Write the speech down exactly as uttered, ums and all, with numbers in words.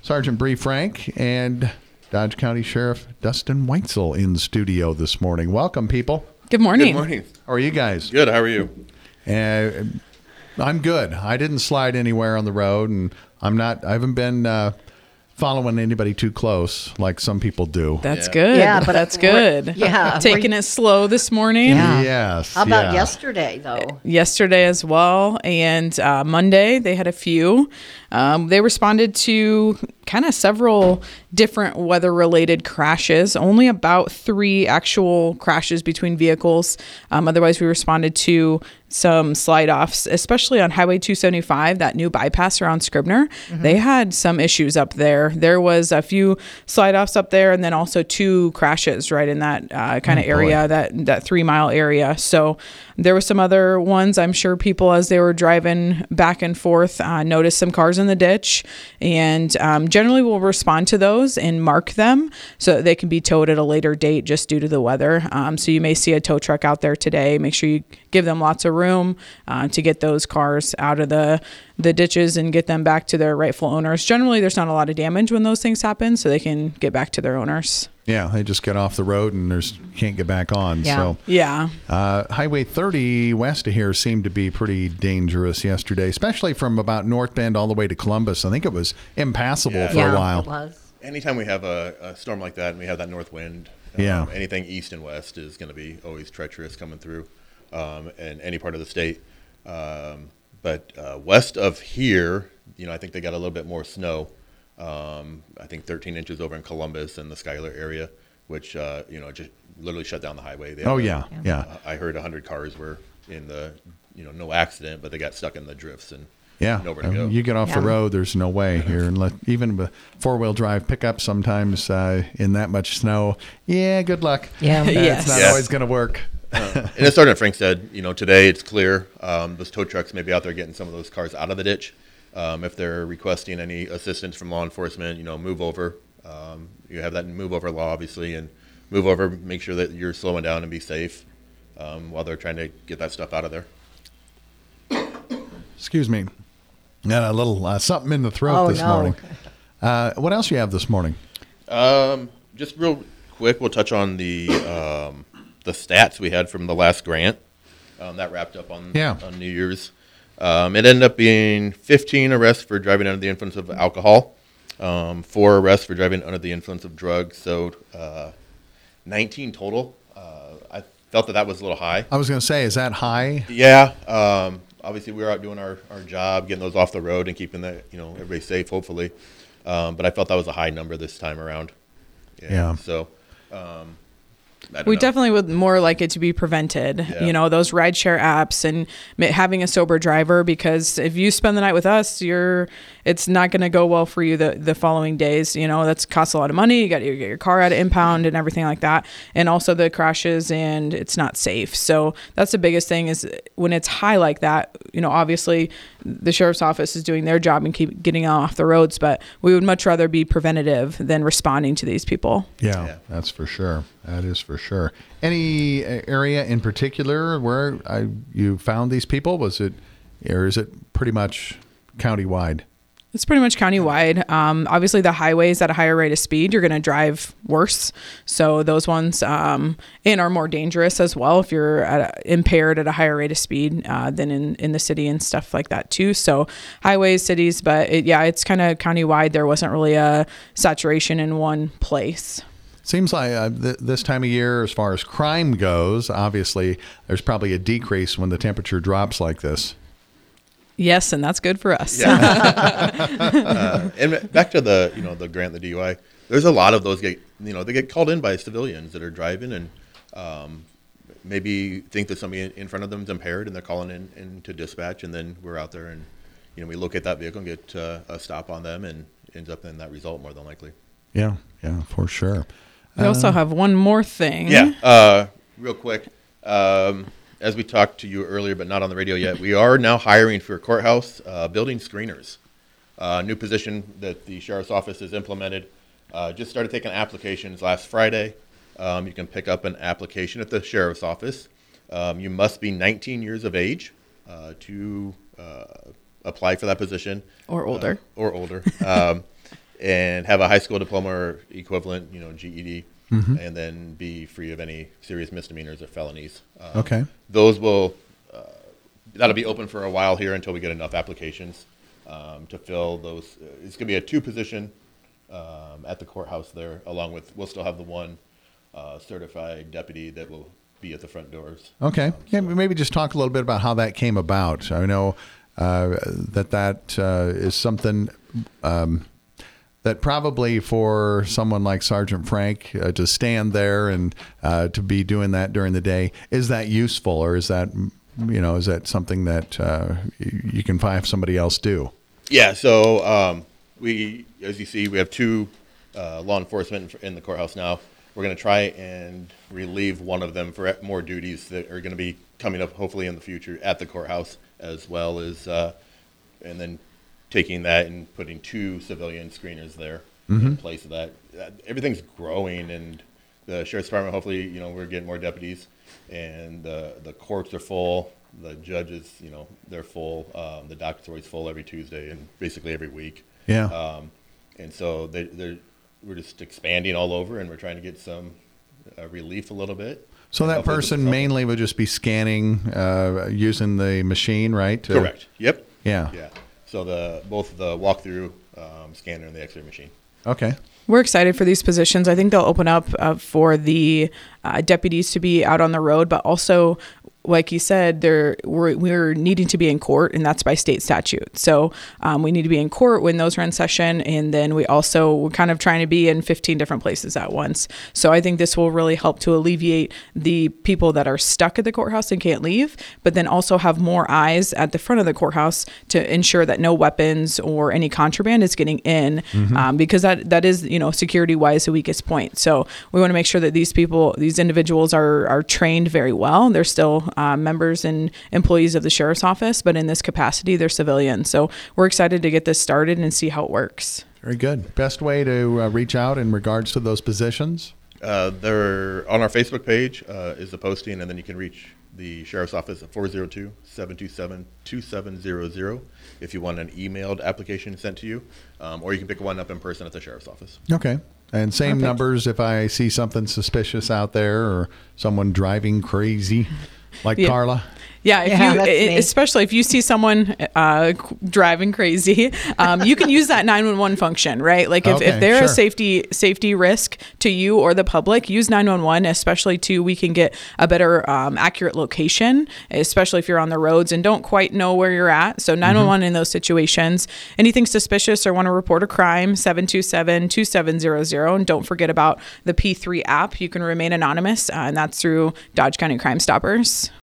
Sergeant Bree Frank and Dodge County Sheriff Dustin Weitzel in the studio this morning. Welcome, people. Good morning. Good morning. How are you guys? Good. How are you? Uh, I'm good. I didn't slide anywhere on the road, and I'm not. I haven't been uh, following anybody too close like some people do. That's Yeah. good. Yeah, but that's we're- good. yeah, Taking we're- it slow this morning. Yeah. Yes. How about yeah. yesterday, though? Yesterday as well, and uh, Monday they had a few. Um, they responded to kind of several different weather-related crashes. Only about three actual crashes between vehicles. Um, otherwise, we responded to some slide-offs, especially on Highway two seventy-five, that new bypass around Scribner. Mm-hmm. They had some issues up there. There was a few slide-offs up there, and then also two crashes right in that uh, kind of Oh, area, boy. that that three-mile area. So there were some other ones. I'm sure people, as they were driving back and forth, uh, noticed some cars in the ditch, and um, generally we'll respond to those and mark them so that they can be towed at a later date just due to the weather. Um, so you may see a tow truck out there today. Make sure you give them lots of room uh, to get those cars out of the the ditches and get them back to their rightful owners. Generally, there's not a lot of damage when those things happen, so they can get back to their owners. Yeah, they just get off the road and there's can't get back on. Yeah. So Yeah. uh, Highway thirty west of here seemed to be pretty dangerous yesterday, especially from about North Bend all the way to Columbus. I think it was impassable Yeah. for yeah, a while. it was. Anytime we have a, a storm like that and we have that north wind, Yeah. um, anything east and west is going to be always treacherous coming through um, in any part of the state. Um, but uh, west of here, you know, I think they got a little bit more snow. Um, I think thirteen inches over in Columbus and the Schuyler area, which, uh, you know, just literally shut down the highway. They Oh, had a- yeah, yeah. uh, I heard one hundred cars were in the, you know, no accident, but they got stuck in the drifts and Yeah, nowhere to I mean, go. you get off the Yeah. road, there's no way here. And let, even a four-wheel drive pickup sometimes uh, in that much snow, yeah, good luck. Yeah. Uh, Yes. It's not Yes. always going to work. Uh, and as Sergeant Frank said, you know, today it's clear. Um, those tow trucks may be out there getting some of those cars out of the ditch. Um, if they're requesting any assistance from law enforcement, you know, move over. Um, you have that move over law, obviously, and move over, make sure that you're slowing down and be safe um, while they're trying to get that stuff out of there. Excuse me. Got a little uh, something in the throat Oh, this no. morning. Uh, what else you have this morning? Um, just real quick, we'll touch on the um, the stats we had from the last grant. Um, that wrapped up on, Yeah. on New Year's. Um, it ended up being fifteen arrests for driving under the influence of alcohol, um, four arrests for driving under the influence of drugs, so uh, nineteen total. Uh, I felt that that was a little high. I was going to say, is that high? Yeah, um, obviously we were out doing our, our job, getting those off the road and keeping that, you know, everybody safe, hopefully. Um, but I felt that was a high number this time around. Yeah. So, um, I don't We know. definitely would more like it to be prevented, Yeah. you know, those rideshare apps and ma- having a sober driver, because if you spend the night with us, you're, it's not going to go well for you the, the following days. You know, that's costs a lot of money. You got to get your car out of impound and everything like that. And also the crashes, and it's not safe. So that's the biggest thing is when it's high like that, you know, obviously the sheriff's office is doing their job and keep getting off the roads, but we would much rather be preventative than responding to these people. Yeah, Yeah. that's for sure. That is for sure. Any uh, area in particular where I, you found these people? Was it, or is it pretty much countywide? It's pretty much countywide. Um, obviously, the highways at a higher rate of speed, you're going to drive worse. So those ones um, and are more dangerous as well if you're at a, impaired at a higher rate of speed uh, than in, in the city and stuff like that too. So highways, cities, but it, yeah, it's kind of countywide. There wasn't really a saturation in one place. Seems like uh, th- this time of year, as far as crime goes, obviously there's probably a decrease when the temperature drops like this. Yes, and that's good for us. Yeah. uh, and back to the, you know, the grant, the D U I, there's a lot of those get, you know, they get called in by civilians that are driving and um, maybe think that somebody in front of them is impaired and they're calling in, in to dispatch, and then we're out there and, you know, we locate that vehicle and get uh, a stop on them, and ends up in that result more than likely. Yeah, yeah, for sure. We also have one more thing. Yeah. Uh, real quick. Um, as we talked to you earlier, but not on the radio yet, we are now hiring for courthouse uh, building screeners. Uh, new position that the sheriff's office has implemented. Uh, just started taking applications last Friday. Um, you can pick up an application at the sheriff's office. Um, you must be nineteen years of age uh, to uh, apply for that position. Or older. Uh, or older. um, and have a high school diploma or equivalent, you know, G E D, Mm-hmm. and then be free of any serious misdemeanors or felonies. Um, Okay. Those will, uh, that'll be open for a while here until we get enough applications um, to fill those. Uh, it's going to be a two-position um, at the courthouse there, along with, we'll still have the one uh, certified deputy that will be at the front doors. Okay. Um, Yeah, so- maybe just talk a little bit about how that came about. I know uh, that that uh, is something um, that probably for someone like Sergeant Frank uh, to stand there and uh, to be doing that during the day, is that useful, or is that, you know, is that something that uh, you can have somebody else do? Yeah, so um, we, as you see, we have two uh, law enforcement in the courthouse now. We're going to try and relieve one of them for more duties that are going to be coming up hopefully in the future at the courthouse, as well as, uh, and then taking that and putting two civilian screeners there Mm-hmm. in place of that. Uh, Everything's growing, and the sheriff's department, hopefully, you know, we're getting more deputies, and the the courts are full. The judges, you know, they're full. Um, the docket's always full every Tuesday and basically every week. Yeah. Um, and so they, they're, we're just expanding all over, and we're trying to get some uh, relief a little bit. So And that hopefully person some- mainly would just be scanning uh, using the machine, right? to- Correct. Yep. Yeah. Yeah. So the both the walkthrough um, scanner and the X-ray machine. Okay. We're excited for these positions. I think they'll open up uh, for the uh, deputies to be out on the road, but also, like you said, they're, we're, we're needing to be in court, and that's by state statute. So um, we need to be in court when those are in session, and then we also, we're kind of trying to be in fifteen different places at once. So I think this will really help to alleviate the people that are stuck at the courthouse and can't leave, but then also have more eyes at the front of the courthouse to ensure that no weapons or any contraband is getting in, um, because that, that is, you know, security-wise the weakest point. So we want to make sure that these people, these individuals are, are trained very well. They're still uh, members and employees of the sheriff's office, but in this capacity, they're civilians. So we're excited to get this started and see how it works. Very good. Best way to uh, reach out in regards to those positions? Uh, they're on our Facebook page uh, is the posting, and then you can reach the sheriff's office at four oh two, seven two seven, two seven zero zero if you want an emailed application sent to you, um, or you can pick one up in person at the sheriff's office. Okay. And same Perfect. numbers if I see something suspicious out there or someone driving crazy like Yeah. Carla. Yeah, if Yeah, you, that's e- me. especially if you see someone uh, c- driving crazy, um, you can use that nine one one function, right? Like if, Okay, if they're sure. a safety safety risk to you or the public, use nine one one, especially too, we can get a better um, accurate location, especially if you're on the roads and don't quite know where you're at. So nine one one in those situations. Anything suspicious or want to report a crime, seven two seven, two seven zero zero. And don't forget about the P three app. You can remain anonymous, uh, and that's through Dodge County Crime Stoppers.